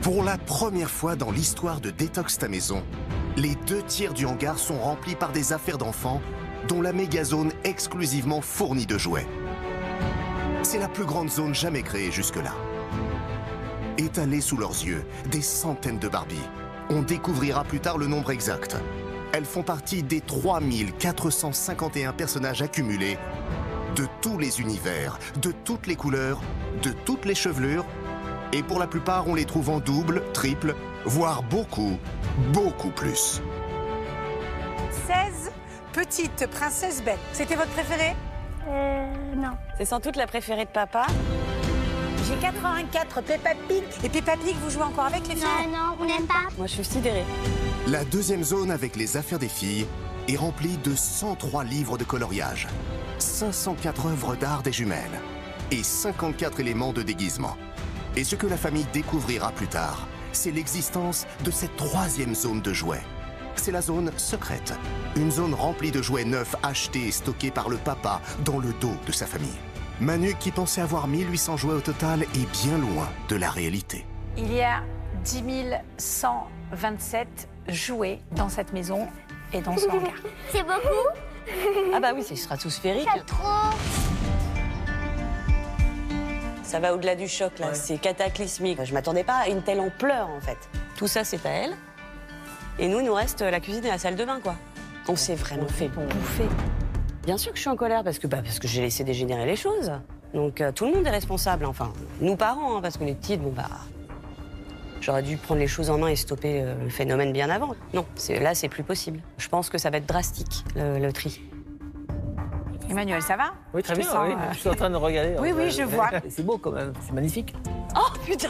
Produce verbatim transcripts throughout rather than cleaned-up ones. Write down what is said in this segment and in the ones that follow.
Pour la première fois dans l'histoire de Détox ta maison, les deux tiers du hangar sont remplis par des affaires d'enfants dont la méga-zone exclusivement fournie de jouets. C'est la plus grande zone jamais créée jusque-là. Étalées sous leurs yeux, des centaines de Barbies. On découvrira plus tard le nombre exact. Elles font partie des trois mille quatre cent cinquante et un personnages accumulés de tous les univers, de toutes les couleurs, de toutes les chevelures. Et pour la plupart, on les trouve en double, triple, voire beaucoup, beaucoup plus. seize petites princesses bêtes. C'était votre préférée? Euh, non. C'est sans doute la préférée de papa. J'ai quatre-vingt-quatre Peppa Pig. Et Peppa Pig, vous jouez encore avec les filles? Non, non, on n'aime pas. Moi, je suis sidérée. La deuxième zone avec les affaires des filles est remplie de cent trois livres de coloriage, cinq cent quatre œuvres d'art des jumelles et cinquante-quatre éléments de déguisement. Et ce que la famille découvrira plus tard, c'est l'existence de cette troisième zone de jouets. C'est la zone secrète, une zone remplie de jouets neufs achetés et stockés par le papa dans le dos de sa famille. Manu, qui pensait avoir mille huit cents jouets au total, est bien loin de la réalité. Il y a dix mille cent vingt-sept jouets dans cette maison et dans ce hangar. C'est beaucoup? Ah bah oui, c'est stratosphérique. C'est trop. Ça va au-delà du choc, là. Ouais. C'est cataclysmique. Je m'attendais pas à une telle ampleur, en fait. Tout ça, c'est à elle. Et nous, il nous reste la cuisine et la salle de bain, quoi. On s'est vraiment fait bouffer. Bien sûr que je suis en colère, parce que, bah, parce que j'ai laissé dégénérer les choses. Donc, euh, tout le monde est responsable, enfin. Nous, parents, hein, parce que les petites, bon, bah... J'aurais dû prendre les choses en main et stopper euh, le phénomène bien avant. Non, là, c'est plus possible. Je pense que ça va être drastique, le, le tri. Emmanuel, ça va? Oui, très bien, sens, oui. euh... Je suis en train de regarder. Oui, oui, je vois. C'est beau quand même, c'est magnifique. Oh, putain.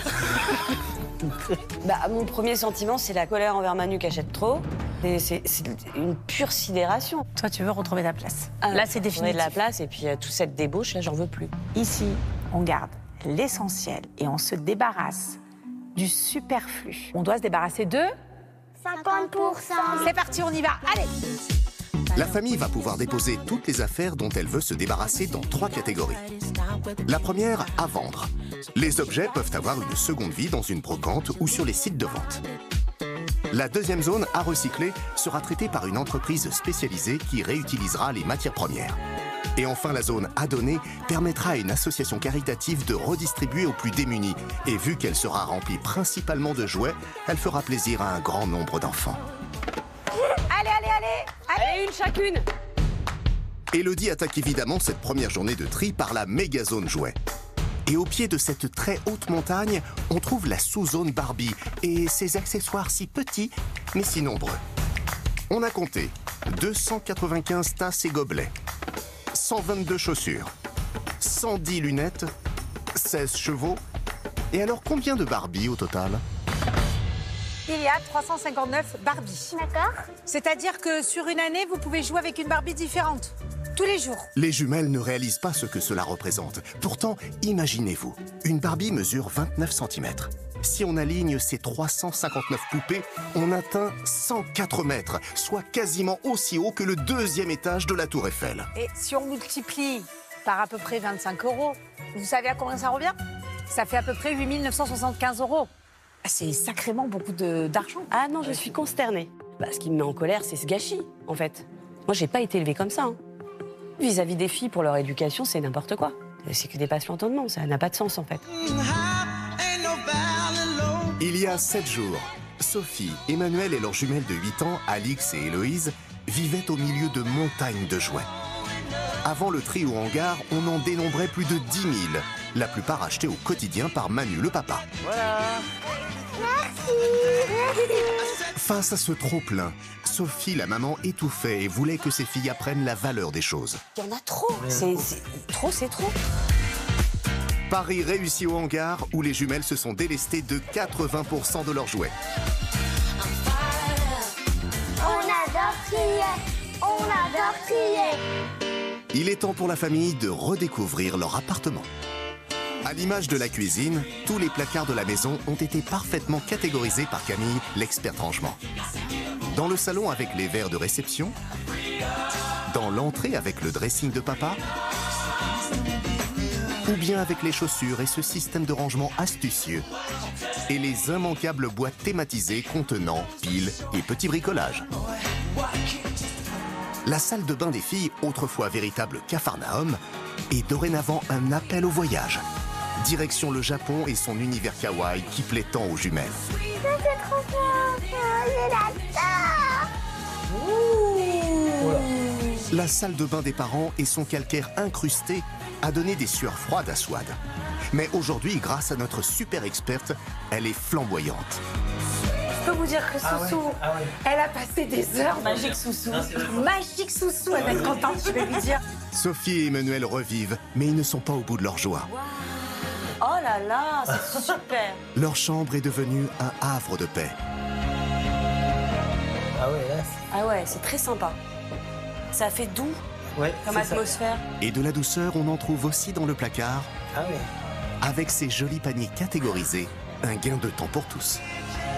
Bah, mon premier sentiment, c'est la colère envers Manu qui achète trop. C'est une pure sidération. Toi, tu veux retrouver ta place. Ah, là, c'est définitif. de la place et puis euh, toute cette débauche, là, j'en veux plus. Ici, on garde l'essentiel et on se débarrasse du superflu. On doit se débarrasser de... cinquante pour cent. C'est parti, on y va. Allez. La famille va pouvoir déposer toutes les affaires dont elle veut se débarrasser dans trois catégories. La première, à vendre. Les objets peuvent avoir une seconde vie dans une brocante ou sur les sites de vente. La deuxième zone, à recycler, sera traitée par une entreprise spécialisée qui réutilisera les matières premières. Et enfin, la zone à donner permettra à une association caritative de redistribuer aux plus démunis. Et vu qu'elle sera remplie principalement de jouets, elle fera plaisir à un grand nombre d'enfants. Allez, allez, allez, allez, une chacune. Élodie attaque évidemment cette première journée de tri par la méga zone jouets. Et au pied de cette très haute montagne, on trouve la sous-zone Barbie et ses accessoires si petits, mais si nombreux. On a compté deux cent quatre-vingt-quinze tasses et gobelets, cent vingt-deux chaussures, cent dix lunettes, seize chevaux. Et alors, combien de Barbie au total? Il y a trois cent cinquante-neuf Barbies. D'accord. C'est-à-dire que sur une année, vous pouvez jouer avec une Barbie différente. Tous les jours. Les jumelles ne réalisent pas ce que cela représente. Pourtant, imaginez-vous, une Barbie mesure vingt-neuf centimètres. Si on aligne ces trois cent cinquante-neuf poupées, on atteint cent quatre mètres, soit quasiment aussi haut que le deuxième étage de la Tour Eiffel. Et si on multiplie par à peu près vingt-cinq euros, vous savez à combien ça revient? Ça fait à peu près huit mille neuf cent soixante-quinze euros. C'est sacrément beaucoup d'argent. Ah non, je suis consternée. Bah, ce qui me met en colère, c'est ce gâchis, en fait. Moi, j'ai pas été élevée comme ça. Hein. Vis-à-vis des filles, pour leur éducation, c'est n'importe quoi. C'est que des passions entendement, ça n'a pas de sens, en fait. Il y a sept jours, Sophie, Emmanuel et leurs jumelles de huit ans, Alix et Héloïse, vivaient au milieu de montagnes de jouets. Avant le tri au hangar, on en dénombrait plus de dix mille, la plupart achetés au quotidien par Manu, le papa. Voilà. Face à ce trop-plein, Sophie, la maman, étouffait et voulait que ses filles apprennent la valeur des choses. Il y en a trop. C'est trop, c'est trop. Pari réussi au hangar où les jumelles se sont délestées de quatre-vingts pour cent de leurs jouets. On adore trier. On adore trier. Il est temps pour la famille de redécouvrir leur appartement. À l'image de la cuisine, tous les placards de la maison ont été parfaitement catégorisés par Camille, l'experte rangement. Dans le salon avec les verres de réception, dans l'entrée avec le dressing de papa, ou bien avec les chaussures et ce système de rangement astucieux, et les immanquables boîtes thématisées contenant piles et petits bricolages. La salle de bain des filles, autrefois véritable capharnaüm, est dorénavant un appel au voyage. Direction le Japon et son univers kawaii qui plaît tant aux jumelles. Ça, c'est trop fort. Je l'adore. Voilà. La salle de bain des parents et son calcaire incrusté a donné des sueurs froides à Swad. Mais aujourd'hui, grâce à notre super experte, elle est flamboyante. Je peux vous dire que Ah ouais, Soussou, ah ouais. elle a passé des heures. Magique Soussou. Magique Soussou, elle va être contente, je vais lui dire. Sophie et Emmanuel revivent, mais ils ne sont pas au bout de leur joie. Oh là là, c'est super. Leur chambre est devenue un havre de paix. Ah ouais, là, c'est- Ah ouais, c'est très sympa. Ça fait doux ouais, comme c'est ça. atmosphère. Et de la douceur, on en trouve aussi dans le placard, Ah ouais. avec ses jolis paniers catégorisés, un gain de temps pour tous.